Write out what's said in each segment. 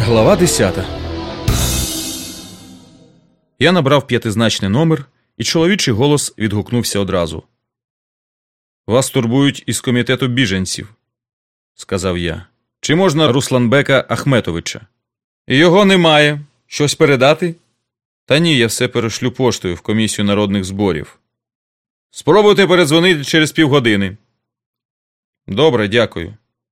Глава 10. Я набрав п'ятизначний номер, і чоловічий голос відгукнувся одразу. «Вас турбують із комітету біженців», – сказав я. «Чи можна Русланбека Ахметовича?» «Його немає. Щось передати?» «Та ні, я все перешлю поштою в комісію народних зборів». «Спробуйте передзвонити через півгодини». «Добре, дякую».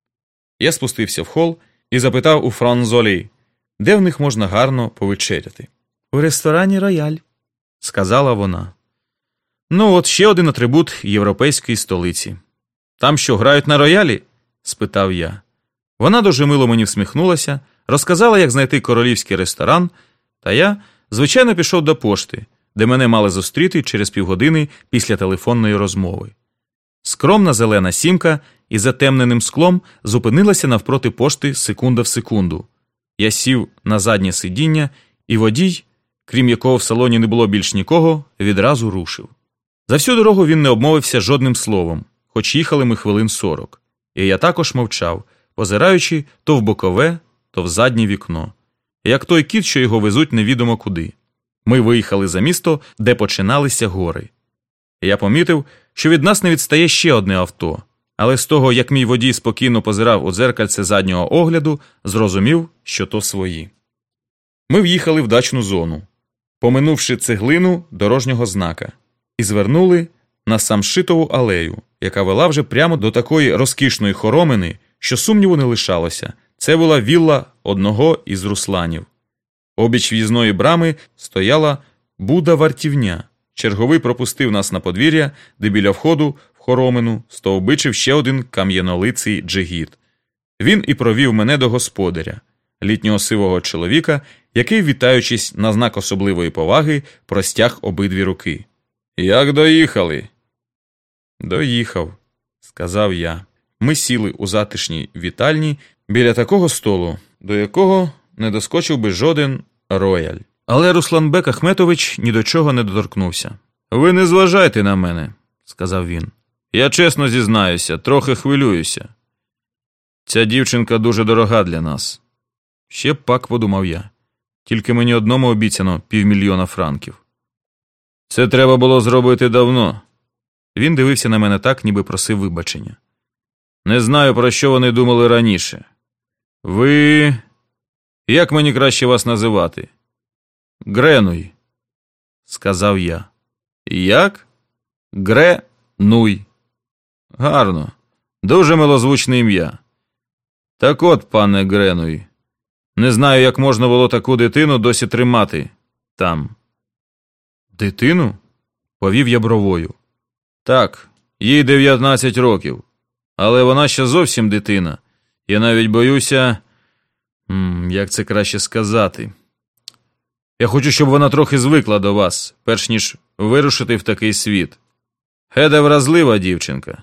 Я спустився в хол і запитав у Франзолі, де в них можна гарно повечеряти. «У ресторані «Рояль», – сказала вона. «Ну от ще один атрибут європейської столиці». «Там що, грають на роялі?» – спитав я. Вона дуже мило мені всміхнулася, розказала, як знайти королівський ресторан, та я, звичайно, пішов до пошти, де мене мали зустріти через півгодини після телефонної розмови. Скромна зелена сімка із затемненим склом зупинилася навпроти пошти секунда в секунду. Я сів на заднє сидіння, і водій, крім якого в салоні не було більш нікого, відразу рушив. За всю дорогу він не обмовився жодним словом, хоч їхали ми хвилин 40. І я також мовчав, позираючи то в бокове, то в заднє вікно. Як той кіт, що його везуть невідомо куди. Ми виїхали за місто, де починалися гори. Я помітив, що від нас не відстає ще одне авто, але з того, як мій водій спокійно позирав у дзеркальце заднього огляду, зрозумів, що то свої. Ми в'їхали в дачну зону, поминувши цеглину дорожнього знака, і звернули на Самшитову алею, яка вела вже прямо до такої розкішної хоромини, що сумніву не лишалося. Це була вілла одного із русланів. Обіч в'їзної брами стояла буда-вартівня. Черговий пропустив нас на подвір'я, де біля входу в хоромину стовбичив ще один кам'янолиций джигіт. Він і провів мене до господаря, літнього сивого чоловіка, який, вітаючись на знак особливої поваги, простяг обидві руки. «Як доїхали?» «Доїхав», – сказав я. Ми сіли у затишній вітальні біля такого столу, до якого не доскочив би жоден рояль. Але Русланбек Ахметович ні до чого не доторкнувся. «Ви не зважайте на мене», – сказав він. «Я чесно зізнаюся, трохи хвилююся. Ця дівчинка дуже дорога для нас». «Ще б пак», – подумав я. «Тільки мені одному обіцяно 500 000 франків». «Це треба було зробити давно». Він дивився на мене так, ніби просив вибачення. «Не знаю, про що вони думали раніше. Ви... Як мені краще вас називати?» «Гренуй», – сказав я. «Як?» «Гренуй». «Гарно. Дуже милозвучне ім'я. Так от, пане Гренуй, не знаю, як можна було таку дитину досі тримати там». «Дитину?» – повів я бровою. «Так, їй 19 років. Але вона ще зовсім дитина. Я навіть боюся... Як це краще сказати? Я хочу, щоб вона трохи звикла до вас, перш ніж вирушити в такий світ. Хеда вразлива дівчинка».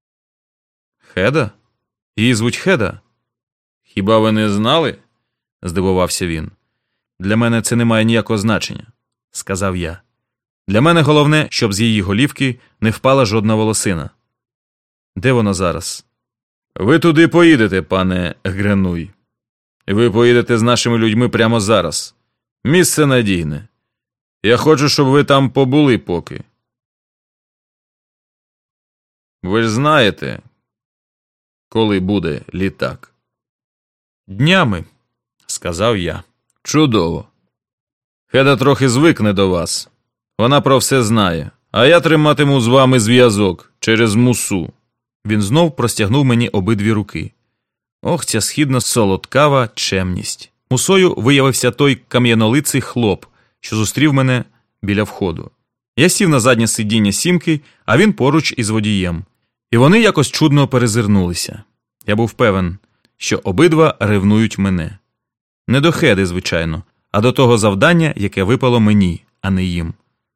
«Хеда? Її звуть Хеда?» «Хіба ви не знали?» – здивувався він. «Для мене це не має ніякого значення», – сказав я. «Для мене головне, щоб з її голівки не впала жодна волосина». «Де вона зараз?» «Ви туди поїдете, пане Гренуй. Ви поїдете з нашими людьми прямо зараз. Місце надійне. Я хочу, щоб ви там побули поки. Ви ж знаєте, коли буде літак?» «Днями», – сказав я. «Чудово. Хеда трохи звикне до вас. Вона про все знає. А я триматиму з вами зв'язок через мусу». Він знов простягнув мені обидві руки. Ох, ця східно-солодкава чемність. Мусою виявився той кам'янолиций хлоп, що зустрів мене біля входу. Я сів на заднє сидіння сімки, а він поруч із водієм. І вони якось чудно перезирнулися. Я був певен, що обидва ревнують мене. Не до Хеди, звичайно, а до того завдання, яке випало мені, а не їм.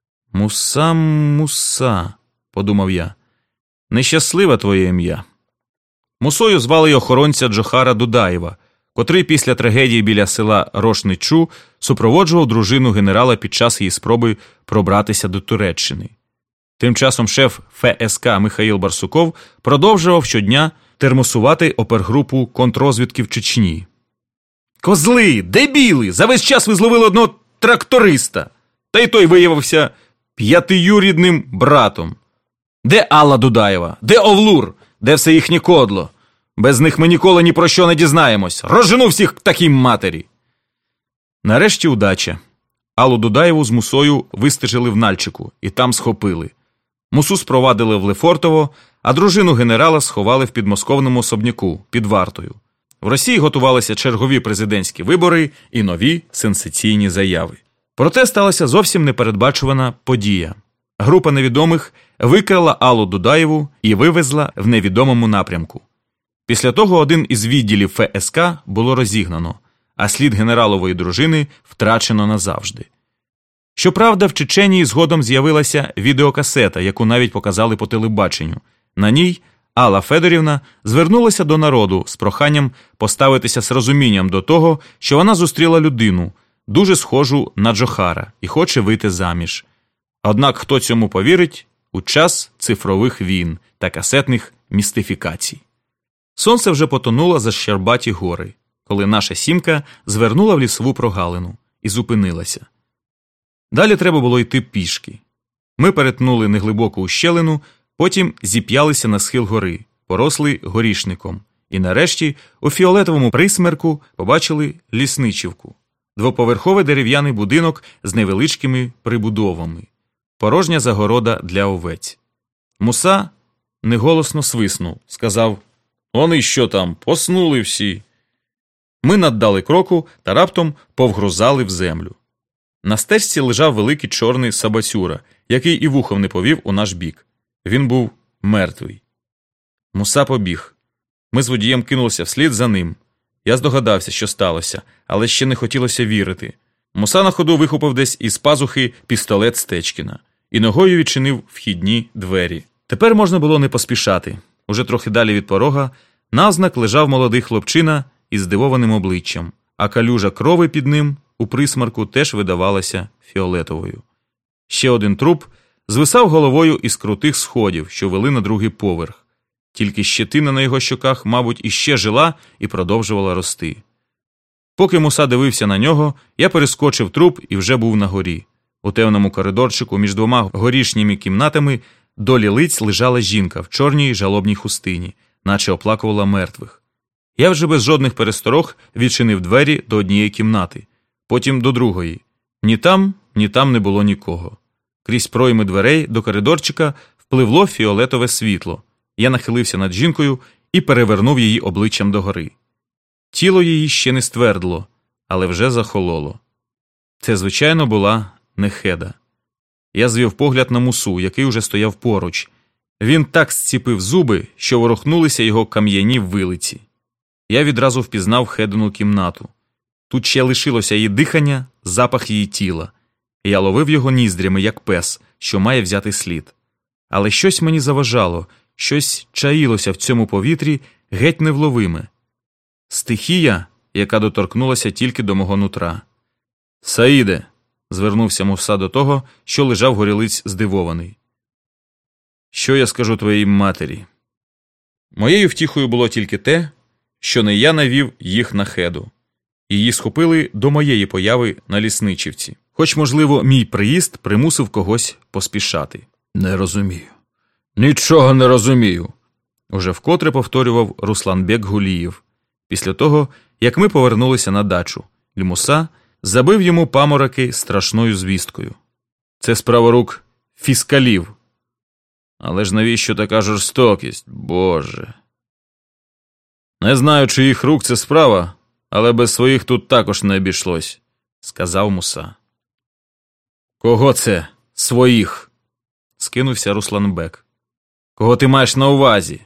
«Муса», – подумав я. «Нещасливе твоє ім'я». Мусою звали й охоронця Джохара Дудаєва, котрий після трагедії біля села Рошничу супроводжував дружину генерала під час її спроби пробратися до Туреччини. Тим часом шеф ФСК Михаїл Барсуков продовжував щодня термосувати опергрупу контррозвідки в Чечні. Козли, дебіли! За весь час ви зловили одного тракториста. Та й той виявився п'ятиюрідним братом. Де Алла Дудаєва? Де Овлур? Де все їхнє кодло? Без них ми ніколи ні про що не дізнаємось. Розжену всіх к такій матері. Нарешті удача. Аллу Дудаєву з Мусою вистежили в Нальчику і там схопили. Мусу спровадили в Лефортово, а дружину генерала сховали в підмосковному особняку під вартою. В Росії готувалися чергові президентські вибори і нові сенсаційні заяви. Проте сталася зовсім непередбачувана подія. Група невідомих викрала Аллу Дудаєву і вивезла в невідомому напрямку. Після того один із відділів ФСК було розігнано, а слід генералової дружини втрачено назавжди. Щоправда, в Чеченії згодом з'явилася відеокасета, яку навіть показали по телебаченню. На ній Алла Федорівна звернулася до народу з проханням поставитися з розумінням до того, що вона зустріла людину, дуже схожу на Джохара, і хоче вийти заміж. Однак хто цьому повірить у час цифрових війн та касетних містифікацій? Сонце вже потонуло за Щербаті гори, коли наша сімка звернула в лісову прогалину і зупинилася. Далі треба було йти пішки. Ми перетнули неглибоку ущелину, потім зіп'ялися на схил гори, порослий горішником, і нарешті у фіолетовому присмерку побачили лісничівку. Двоповерховий дерев'яний будинок з невеличкими прибудовами. Порожня загорода для овець. Муса неголосно свиснув, сказав: «Вони що там, поснули всі?» Ми наддали кроку та раптом повгрузали в землю. На стежці лежав великий чорний собацюра, який і вухом не повів у наш бік. Він був мертвий. Муса побіг. Ми з водієм кинулися вслід за ним. Я здогадався, що сталося, але ще не хотілося вірити. Муса на ходу вихопив десь із пазухи пістолет Стечкіна і ногою відчинив вхідні двері. Тепер можна було не поспішати. Уже трохи далі від порога навзнак лежав молодий хлопчина із здивованим обличчям, а калюжа крови під ним у присмарку теж видавалася фіолетовою. Ще один труп звисав головою із крутих сходів, що вели на другий поверх. Тільки щетина на його щоках, мабуть, іще жила і продовжувала рости. Поки Муса дивився на нього, я перескочив труп і вже був на горі. У темному коридорчику між двома горішніми кімнатами долі лиць лежала жінка в чорній жалобній хустині, наче оплакувала мертвих. Я вже без жодних пересторог відчинив двері до однієї кімнати, потім до другої. Ні там не було нікого. Крізь пройми дверей до коридорчика впливло фіолетове світло. Я нахилився над жінкою і перевернув її обличчям догори. Тіло її ще не ствердло, але вже захололо. Це, звичайно, була Нехеда. Я звів погляд на Мусу, який уже стояв поруч. Він так зціпив зуби, що ворухнулися його кам'яні вилиці. Я відразу впізнав Хедину кімнату. Тут ще лишилося її дихання, запах її тіла. Я ловив його ніздрями, як пес, що має взяти слід. Але щось мені заважало, щось чаїлося в цьому повітрі геть невловиме. Стихія, яка доторкнулася тільки до мого нутра. «Саїде!» – звернувся Муса до того, що лежав горілиць здивований. «Що я скажу твоїй матері?» Моєю втіхою було тільки те, що не я навів їх на Хеду. Її схопили до моєї появи на Лісничівці. Хоч, можливо, мій приїзд примусив когось поспішати. «Не розумію. Нічого не розумію», – уже вкотре повторював Русланбек Гулієв. Після того, як ми повернулися на дачу, Муса забив йому памороки страшною звісткою. «Це справа рук фіскалів». «Але ж навіщо така жорстокість, Боже?» «Не знаю, чиїх рук це справа, але без своїх тут також не обійшлось», – сказав Муса. «Кого це своїх?» – скинувся Русланбек. «Кого ти маєш на увазі?»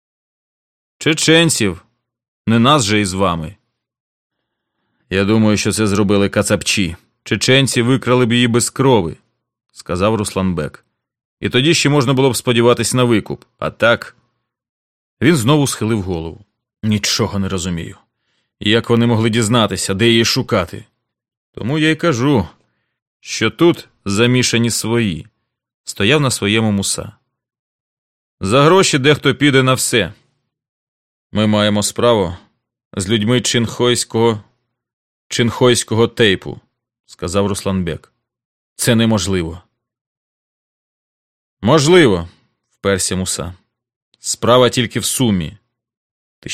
«Чеченців. Не нас же із вами». «Я думаю, що це зробили кацапчі. Чеченці викрали б її без крови», – сказав Русланбек. «І тоді ще можна було б сподіватись на викуп. А так...» Він знову схилив голову. «Нічого не розумію. Як вони могли дізнатися, де її шукати? Тому я й кажу, що тут замішані свої», – стояв на своєму Муса. «За гроші дехто піде на все. Ми маємо справу з людьми чинхойського чинхойського тейпу, сказав Русланбек. Це неможливо. Можливо, вперся Муса. Справа тільки в сумі. Ти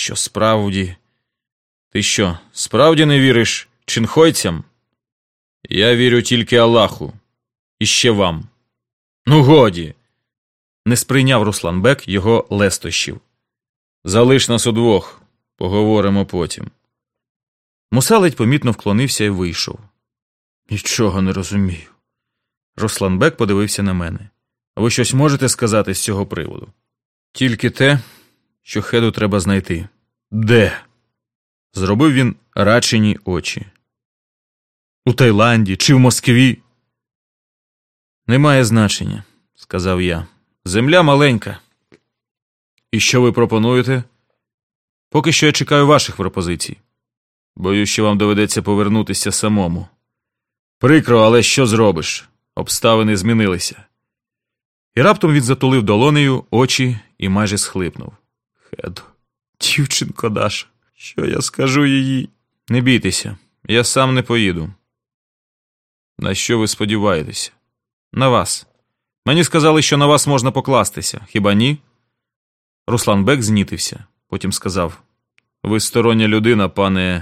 що, справді не віриш чинхойцям? Я вірю тільки Аллаху. І ще вам. Ну годі! Не сприйняв Русланбек його лестощів. Залиш нас удвох, поговоримо потім. Муса ледь помітно вклонився і вийшов. Нічого не розумію. Русланбек подивився на мене. А ви щось можете сказати з цього приводу? Тільки те, що Хеду треба знайти. Де? Зробив він рачені очі. У Таїланді чи в Москві? Немає значення, сказав я. Земля маленька. І що ви пропонуєте? Поки що я чекаю ваших пропозицій. Боюсь, що вам доведеться повернутися самому. Прикро, але що зробиш? Обставини змінилися. І раптом він затулив долонею очі і майже схлипнув. Хеду, дівчинко Даша, що я скажу їй? Не бійтеся, я сам не поїду. На що ви сподіваєтеся? На вас. Мені сказали, що на вас можна покластися, хіба ні? Русланбек знітився, потім сказав. Ви стороння людина, пане...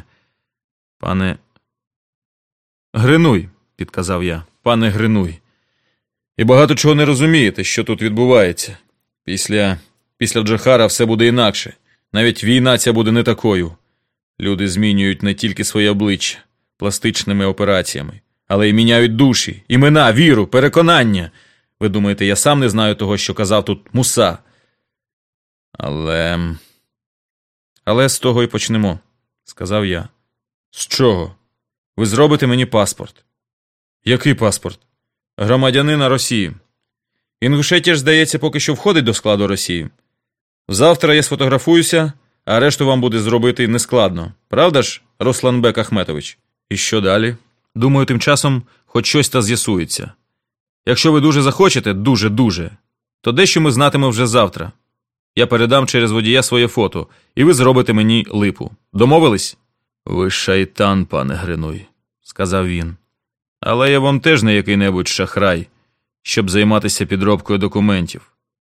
Гринуй, підказав я, пане Гринуй. І багато чого не розумієте, що тут відбувається. Після Джохара все буде інакше. Навіть війна ця буде не такою. Люди змінюють не тільки своє обличчя пластичними операціями, але й міняють душі, імена, віру, переконання. Ви думаєте, я сам не знаю того, що казав тут Муса? Але з того і почнемо, сказав я. З чого? Ви зробите мені паспорт. Який паспорт? Громадянина Росії. Інгушетія ж, здається, поки що входить до складу Росії. Завтра я сфотографуюся, а решту вам буде зробити нескладно. Правда ж, Русланбек Ахметович? І що далі? Думаю, тим часом хоч щось та з'ясується. Якщо ви дуже захочете, дуже-дуже, то дещо ми знатимемо вже завтра. Я передам через водія своє фото, і ви зробите мені липу. Домовились? Ви шайтан, пане Гринуй, сказав він. Але я вам теж не який-небудь шахрай, щоб займатися підробкою документів.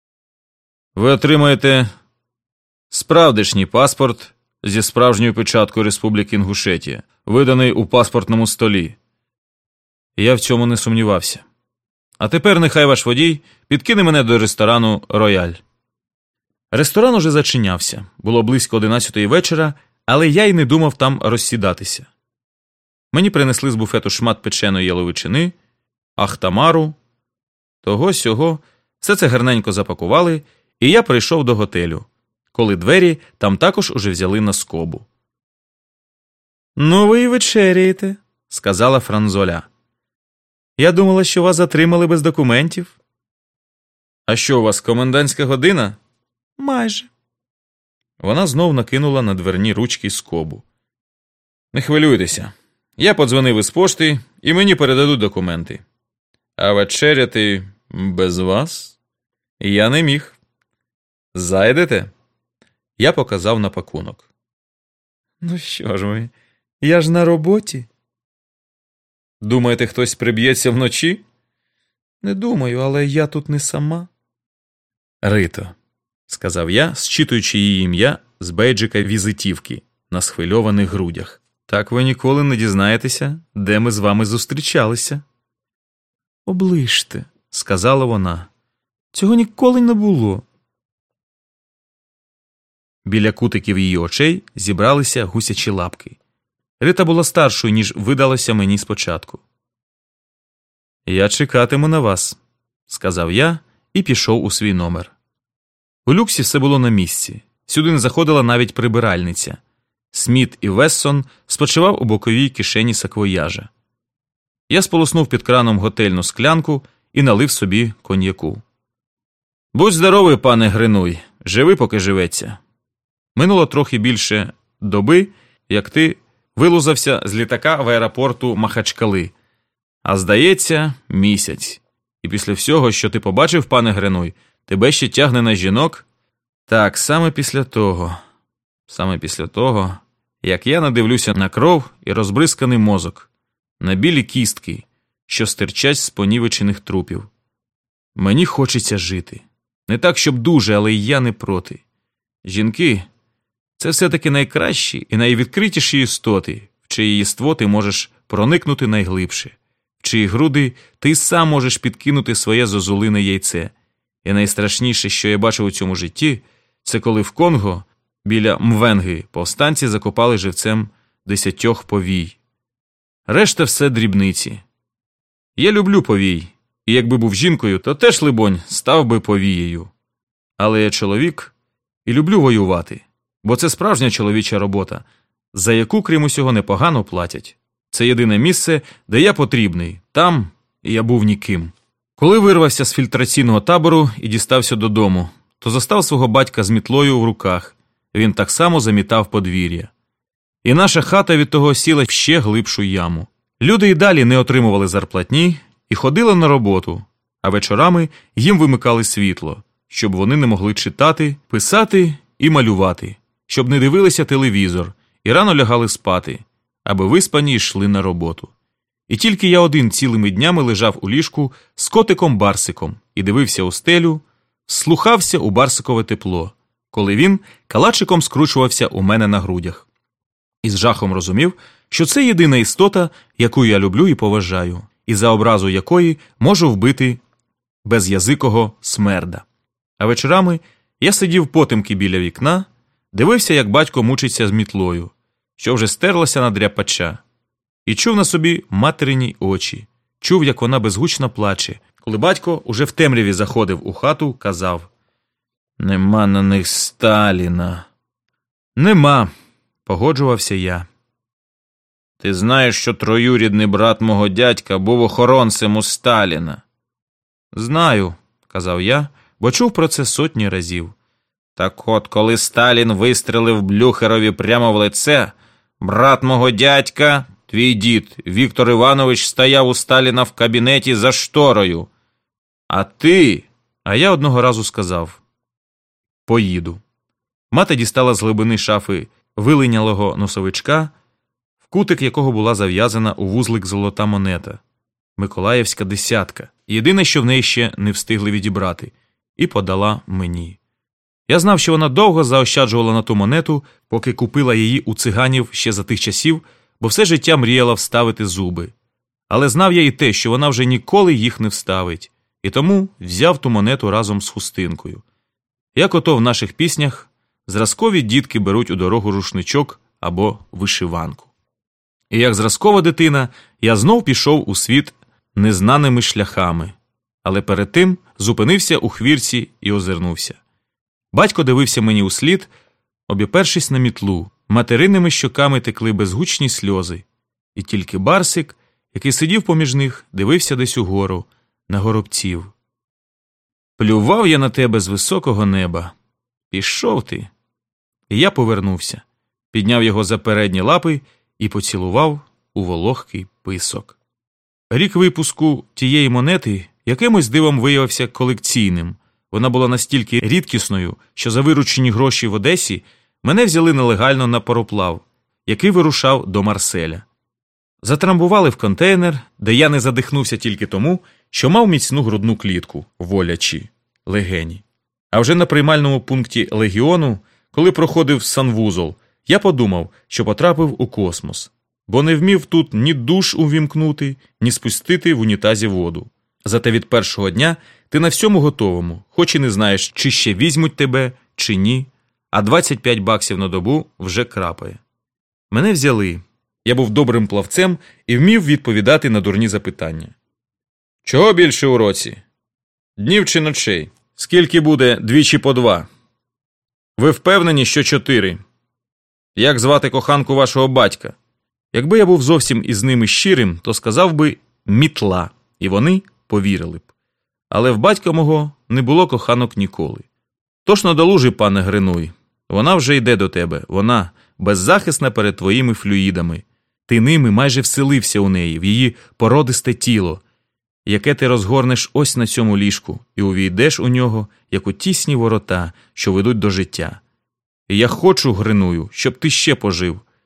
Ви отримаєте справдешній паспорт зі справжньою печаткою Республіки Інгушетія, виданий у паспортному столі. Я в цьому не сумнівався. А тепер нехай ваш водій підкине мене до ресторану «Рояль». Ресторан уже зачинявся. Було близько 11-ї вечора, але я й не думав там розсідатися. Мені принесли з буфету шмат печеної яловичини, ахтамару, того-сього. Все це гарненько запакували, і я прийшов до готелю, коли двері там також уже взяли на скобу. «Ну ви й вечеряєте», – сказала Франзоля. «Я думала, що вас затримали без документів». «А що, у вас комендантська година?» «Майже». Вона знов накинула на дверні ручки скобу. «Не хвилюйтеся. Я подзвонив із пошти, і мені передадуть документи. А вечеряти без вас я не міг. Зайдете?» Я показав на пакунок. «Ну що ж ви, я ж на роботі». «Думаєте, хтось приб'ється вночі?» «Не думаю, але я тут не сама». «Рито», – сказав я, зчитуючи її ім'я з бейджика візитівки на схвильованих грудях. «Так ви ніколи не дізнаєтеся, де ми з вами зустрічалися». «Оближте», – сказала вона. «Цього ніколи не було». Біля кутиків її очей зібралися гусячі лапки. Рита була старшою, ніж видалося мені спочатку. «Я чекатиму на вас», – сказав я і пішов у свій номер. У люксі все було на місці. Сюди не заходила навіть прибиральниця. Сміт і Вессон спочивав у боковій кишені саквояжа. Я сполоснув під краном готельну склянку і налив собі коньяку. «Будь здоровий, пане Гринуй, живи, поки живеться». Минуло трохи більше доби, як ти вилузався з літака в аеропорту Махачкали. А здається, місяць. І після всього, що ти побачив, пане Гринуй, тебе ще тягне на жінок? Так, саме після того, як я надивлюся на кров і розбризканий мозок, на білі кістки, що стирчать з понівечених трупів. Мені хочеться жити. Не так, щоб дуже, але й я не проти. Жінки – це все-таки найкращі і найвідкритіші істоти, в чиє єство ти можеш проникнути найглибше, в чиї груди ти сам можеш підкинути своє зозулине яйце. І найстрашніше, що я бачив у цьому житті, це коли в Конго, біля Мвенги, повстанці закопали живцем 10 повій. Решта все дрібниці. Я люблю повій, і якби був жінкою, то теж, либонь, став би повією. Але я чоловік і люблю воювати, бо це справжня чоловіча робота, за яку, крім усього, непогано платять. Це єдине місце, де я потрібний, там я був ніким. Коли вирвався з фільтраційного табору і дістався додому, то застав свого батька з мітлою в руках. Він так само замітав подвір'я. І наша хата від того сіла в ще глибшу яму. Люди й далі не отримували зарплатні і ходили на роботу, а вечорами їм вимикали світло, щоб вони не могли читати, писати і малювати, щоб не дивилися телевізор і рано лягали спати, аби виспані йшли на роботу. І тільки я один цілими днями лежав у ліжку з котиком Барсиком і дивився у стелю, слухався у Барсикове тепло, коли він калачиком скручувався у мене на грудях. І з жахом розумів, що це єдина істота, яку я люблю і поважаю, і за образу якої можу вбити безязикого смерда. А вечорами я сидів потемки біля вікна, дивився, як батько мучиться з мітлою, що вже стерлася на дряпача, і чув на собі материні очі, чув, як вона безгучно плаче. Коли батько уже в темряві заходив у хату, казав: «Нема на них Сталіна». «Нема», – погоджувався я. «Ти знаєш, що троюрідний брат мого дядька був охоронцем у Сталіна?» «Знаю», – казав я, бо чув про це сотні разів. «Так от, коли Сталін вистрелив Блюхерові прямо в лице, брат мого дядька, твій дід, Віктор Іванович, стояв у Сталіна в кабінеті за шторою. А ти...» А я одного разу сказав: «Поїду». Мати дістала з глибини шафи вилинялого носовичка, в кутик якого була зав'язана у вузлик золота монета. Миколаївська десятка. Єдине, що в неї ще не встигли відібрати. І подала мені. Я знав, що вона довго заощаджувала на ту монету, поки купила її у циганів ще за тих часів, бо все життя мріяла вставити зуби. Але знав я і те, що вона вже ніколи їх не вставить. І тому взяв ту монету разом з хустинкою. Як ото в наших піснях, зразкові дітки беруть у дорогу рушничок або вишиванку. І як зразкова дитина, я знов пішов у світ незнаними шляхами. Але перед тим зупинився у хвірці і озирнувся. Батько дивився мені услід, обіпершись на мітлу. Материнними щоками текли безгучні сльози. І тільки Барсик, який сидів поміж них, дивився десь угору, на горобців. «Плював я на тебе з високого неба. Пішов ти». І я повернувся, підняв його за передні лапи і поцілував у вологкий писок. Рік випуску тієї монети якимось дивом виявився колекційним. Вона була настільки рідкісною, що за виручені гроші в Одесі мене взяли нелегально на пароплав, який вирушав до Марселя. Затрамбували в контейнер, де я не задихнувся тільки тому, що мав міцну грудну клітку, волячі, легені. А вже на приймальному пункті легіону, коли проходив санвузол, я подумав, що потрапив у космос, бо не вмів тут ні душ увімкнути, ні спустити в унітазі воду. Зате від першого дня ти на всьому готовому, хоч і не знаєш, чи ще візьмуть тебе, чи ні, а 25 баксів на добу вже крапає. Мене взяли. Я був добрим плавцем і вмів відповідати на дурні запитання. «Чого більше у році? Днів чи ночей? Скільки буде 2 чи по 2? Ви впевнені, що 4? Як звати коханку вашого батька?» Якби я був зовсім із ними щирим, то сказав би «мітла», і вони повірили б. Але в батька мого не було коханок ніколи. Тож надолужи, пане Гринуй, вона вже йде до тебе, вона беззахисна перед твоїми флюїдами. Ти ними майже вселився у неї, в її породисте тіло, яке ти розгорнеш ось на цьому ліжку, і увійдеш у нього, як у тісні ворота, що ведуть до життя. І я хочу, Гриную, щоб ти ще пожив,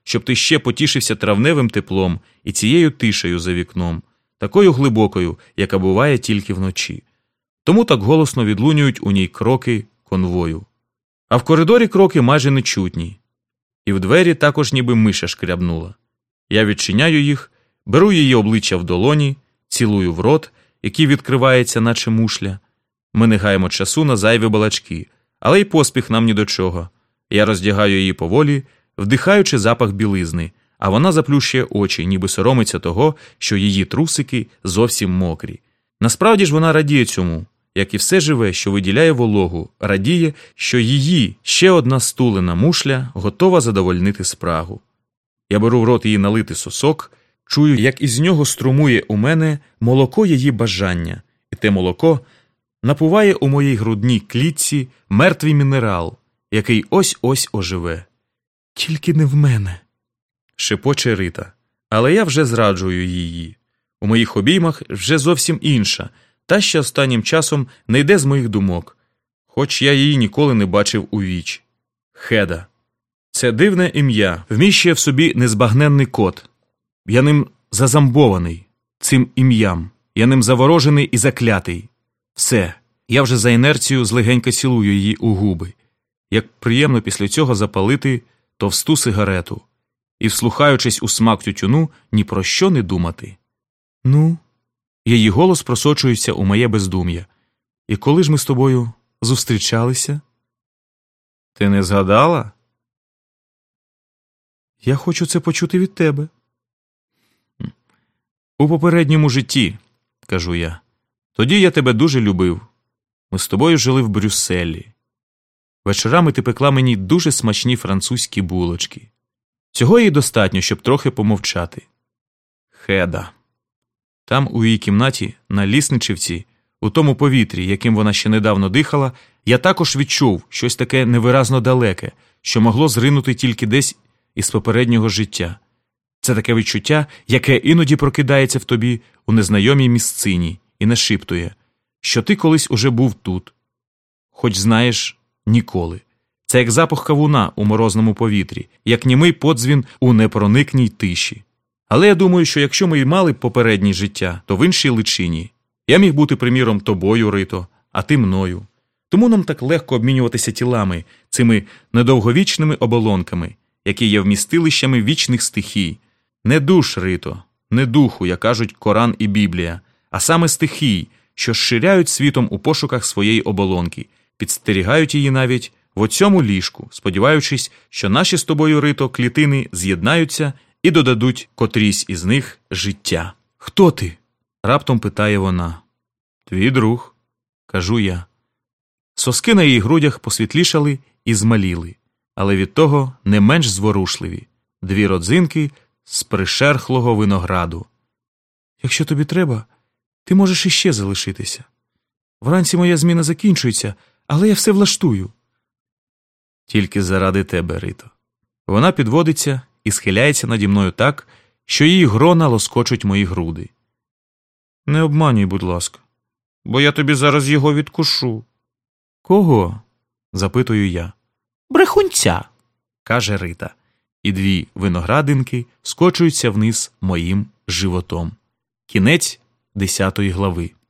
щоб ти ще потішився травневим теплом і цією тишею за вікном, такою глибокою, яка буває тільки вночі. Тому так голосно відлунюють у ній кроки конвою. А в коридорі кроки майже нечутні. І в двері також ніби миша шкрябнула. Я відчиняю їх, беру її обличчя в долоні, цілую в рот, який відкривається, наче мушля. Ми не гаємо часу на зайві балачки, але й поспіх нам ні до чого. Я роздягаю її поволі, вдихаючи запах білизни, а вона заплющує очі, ніби соромиться того, що її трусики зовсім мокрі. Насправді ж вона радіє цьому, як і все живе, що виділяє вологу, радіє, що її ще одна стулена мушля готова задовольнити спрагу. Я беру в рот її налити сосок, чую, як із нього струмує у мене молоко її бажання, і те молоко напуває у моїй грудній клітці мертвий мінерал, який ось-ось оживе. «Тільки не в мене», – шепоче Рита. Але я вже зраджую її. У моїх обіймах вже зовсім інша, та ще останнім часом не йде з моїх думок, хоч я її ніколи не бачив у віч. Хеда. Це дивне ім'я, вміщує в собі незбагненний код. Я ним зазамбований, цим ім'ям. Я ним заворожений і заклятий. Все, я вже за інерцією злегенько цілую її у губи. Як приємно після цього запалити товсту сигарету і, вслухаючись у смак тютюну, ні про що не думати. «Ну?» Її голос просочується у моє бездум'я. «І коли ж ми з тобою зустрічалися?» «Ти не згадала?» «Я хочу це почути від тебе». «У попередньому житті», – кажу я. «Тоді я тебе дуже любив. Ми з тобою жили в Брюсселі. Вечорами ти пекла мені дуже смачні французькі булочки. Цього їй достатньо, щоб трохи помовчати. Хеда. Там, у її кімнаті, на лісничівці, у тому повітрі, яким вона ще недавно дихала, я також відчув щось таке невиразно далеке, що могло зринути тільки десь із попереднього життя. Це таке відчуття, яке іноді прокидається в тобі у незнайомій місцині і нашіптує, що ти колись уже був тут. Хоч знаєш, ніколи. Це як запах кавуна у морозному повітрі, як німий подзвін у непроникній тиші. Але я думаю, що якщо ми й мали попереднє життя, то в іншій личині. Я міг бути, приміром, тобою, Рито, а ти мною. Тому нам так легко обмінюватися тілами, цими недовговічними оболонками, які є вмістилищами вічних стихій. Не душ, Рито, не духу, як кажуть Коран і Біблія, а саме стихій, що зширяють світом у пошуках своєї оболонки, підстерігають її навіть в оцьому ліжку, сподіваючись, що наші з тобою, Рито, клітини з'єднаються і додадуть котрійсь із них життя. «Хто ти?» – раптом питає вона. «Твій друг», – кажу я. Соски на її грудях посвітлішали і змаліли, але від того не менш зворушливі. Дві родзинки з пришерхлого винограду. «Якщо тобі треба, ти можеш іще залишитися. Вранці моя зміна закінчується, але я все влаштую». «Тільки заради тебе, Рито». Вона підводиться і схиляється наді мною так, що її грона лоскочуть мої груди. «Не обманюй, будь ласка, бо я тобі зараз його відкушу». «Кого?» – запитую я. «Брехунця», – каже Рита, і дві виноградинки скочуються вниз моїм животом. Кінець 10 глави.